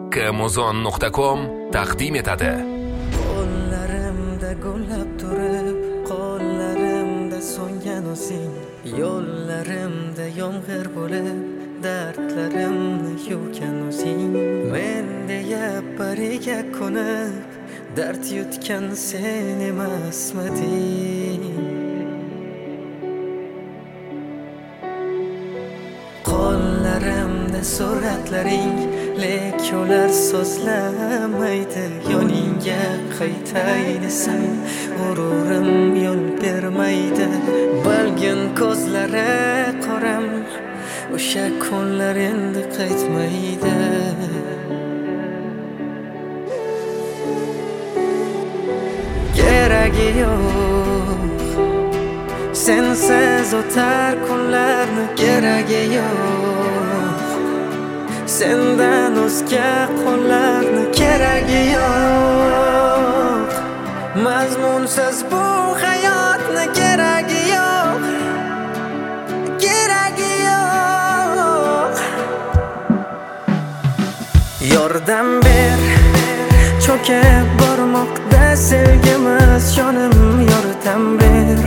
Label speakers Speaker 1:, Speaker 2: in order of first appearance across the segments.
Speaker 1: kmuzon.com taqdim etadi.
Speaker 2: Qo'llarimda gullab turib, qo'llarimda so'ngan o'zing, yo'llarimda yomg'ir bo'lib, dardlarimni yuvgan o'zing. Men deya bariga ko'nib, dard yutgan sen emasmiding? Qo'llarimda suratlaring, lek ular so'zlamaydi. Yoningga qaytay desam, g'ururim yo'l bermaydi. Balgin ko'zlari qoram, o'sha kunlar endi qaytmaydi. Keragi yo'q sensiz o'tar kunlarni, keragi yo'q sendan o'zga qo'llarni, keragi yo'q mazmunsiz bu hayotni, keragi yo'q, keragi yo'q. Yordam ber, cho'kib bormoqda sevgimiz, jonim yordam ber.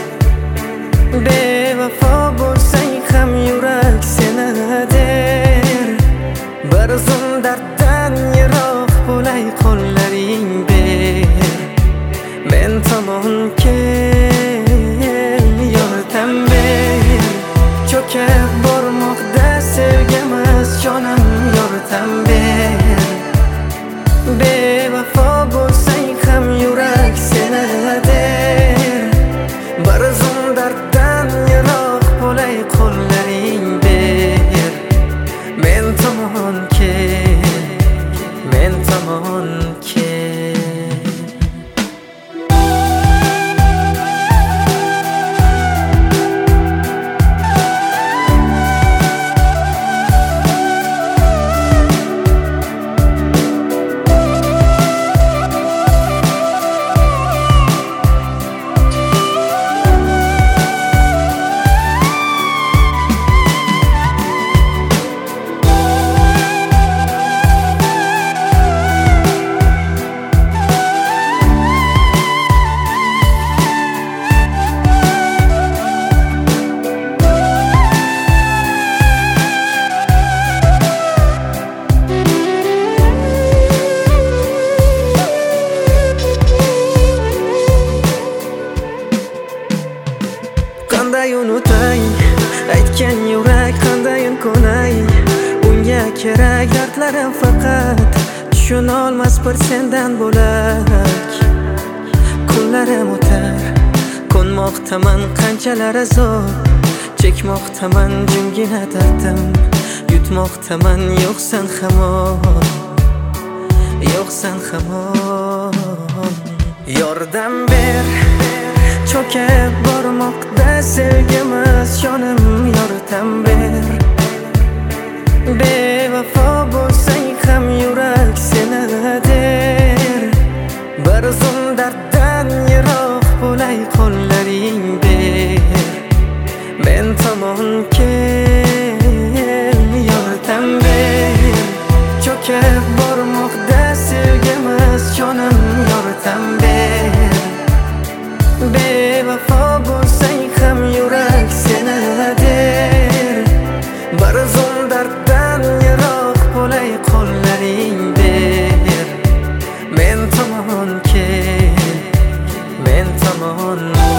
Speaker 2: Bevafo bo'lsang ham yurak seni der. Bir zum darddan yiroq bo'lay, qo'llaring ber. Men tomon kel, yordam ber. Cho'kib bormoqda sevgimiz, jonim yordam ber. Bevafo bo'lsang ham yurak seni der. Bir zum darddan yiroq bo'lay, qo'llaring ber. Men tomon kel, men tomon kel. Qanday unutay, aytgan yurak qandayin ko'nay. Unga kerak dardlarim faqat tushuna olmas bir sendan bo'lak. Kunlarim o'tar, ko'nmoqtaman qanchalar azob, chekmoqtaman jimgina dardim, yutmoqtaman yo'qsan hamon, yo'qsan hamon. Yordam ber, cho'kib bormoqda sevgimiz, jonim yordam ber. Bevafo bo'lsang ham yurak seni der. Bir zum darddan yiroq bo'lay, qo'llaring ber. Men tomon kel, yordam ber. Cho'kib bormoqda sevgimiz, jonim yordam ber. Bevafo bo'lsang ham yurak seni der. Bir zum darddan yiroq bo'lay, qo'llaring ber. Men tomon kel, men tomon